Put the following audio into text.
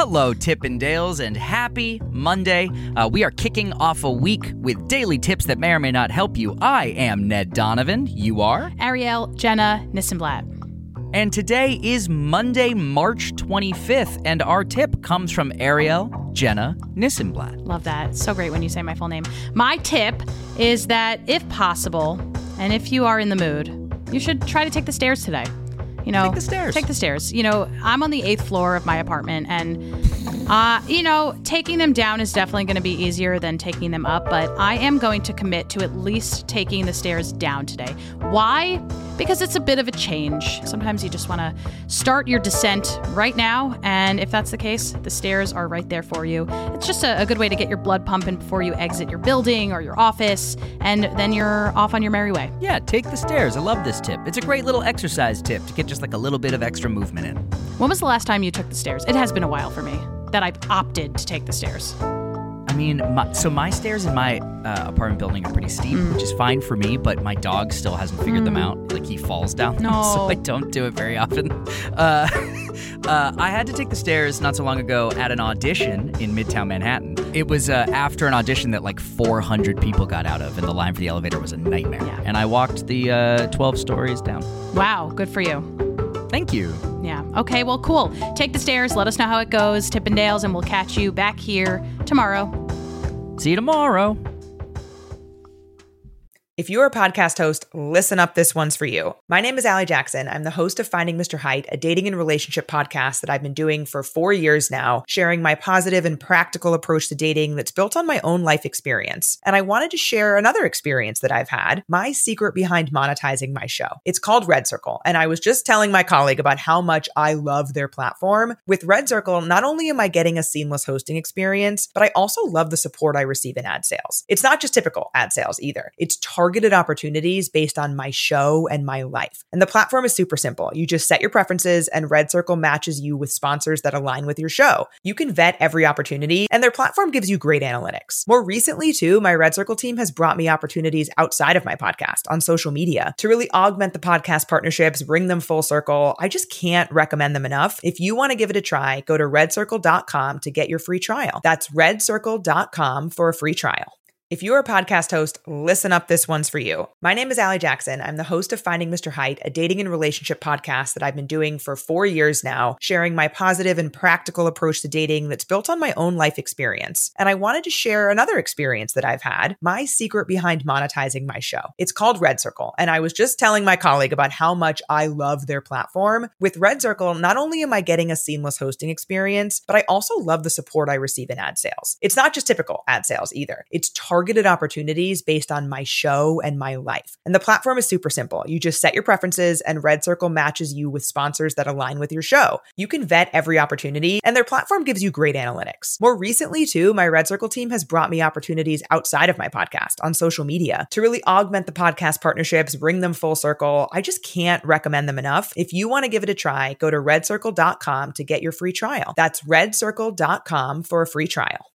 Hello, Tippendales, and happy Monday. We are kicking off a week with daily tips that may or may not help you. I am Ned Donovan. You are? Ariel Jenna Nissenblatt. And today is Monday, March 25th, and our tip comes from Ariel Jenna Nissenblatt. Love that. So great when you say my full name. My tip is that if possible, and if you are in the mood, you should try to take the stairs today. Take the stairs. Take the stairs. I'm on the 8th floor of my apartment, and, taking them down is definitely going to be easier than taking them up, but I am going to commit to at least taking the stairs down today. Why? Because it's a bit of a change. Sometimes you just want to start your descent right now, and if that's the case, the stairs are right there for you. It's just a good way to get your blood pumping before you exit your building or your office, and then you're off on your merry way. Yeah, take the stairs. I love this tip. It's a great little exercise tip to get just like a little bit of extra movement in. When was the last time you took the stairs? It has been a while for me that I've opted to take the stairs. I mean, my stairs in my apartment building are pretty steep, which is fine for me, but my dog still hasn't figured them out. Like, he falls down them, so I don't do it very often. I had to take the stairs not so long ago at an audition in Midtown Manhattan. It was after an audition that like 400 people got out of, and the line for the elevator was a nightmare. Yeah. And I walked the 12 stories down. Wow, good for you. Thank you. Yeah. Okay, well, cool. Take the stairs. Let us know how it goes, Tippendales, and we'll catch you back here tomorrow. See you tomorrow. If you're a podcast host, listen up, this one's for you. My name is Allie Jackson. I'm the host of Finding Mr. Height, a dating and relationship podcast that I've been doing for 4 years now, sharing my positive and practical approach to dating that's built on my own life experience. And I wanted to share another experience that I've had, my secret behind monetizing my show. It's called Red Circle, and I was just telling my colleague about how much I love their platform. With Red Circle, not only am I getting a seamless hosting experience, but I also love the support I receive in ad sales. It's not just typical ad sales either. It's targeted opportunities based on my show and my life. And the platform is super simple. You just set your preferences, and Red Circle matches you with sponsors that align with your show. You can vet every opportunity, and their platform gives you great analytics. More recently, too, my Red Circle team has brought me opportunities outside of my podcast on social media to really augment the podcast partnerships, bring them full circle. I just can't recommend them enough. If you want to give it a try, go to redcircle.com to get your free trial. That's redcircle.com for a free trial. If you're a podcast host, listen up, this one's for you. My name is Allie Jackson. I'm the host of Finding Mr. Height, a dating and relationship podcast that I've been doing for 4 years now, sharing my positive and practical approach to dating that's built on my own life experience. And I wanted to share another experience that I've had, my secret behind monetizing my show. It's called Red Circle, and I was just telling my colleague about how much I love their platform. With Red Circle, not only am I getting a seamless hosting experience, but I also love the support I receive in ad sales. It's not just typical ad sales either. It's targeted opportunities based on my show and my life. And the platform is super simple. You just set your preferences, and Red Circle matches you with sponsors that align with your show. You can vet every opportunity, and their platform gives you great analytics. More recently, too, my Red Circle team has brought me opportunities outside of my podcast on social media to really augment the podcast partnerships, bring them full circle. I just can't recommend them enough. If you want to give it a try, go to redcircle.com to get your free trial. That's redcircle.com for a free trial.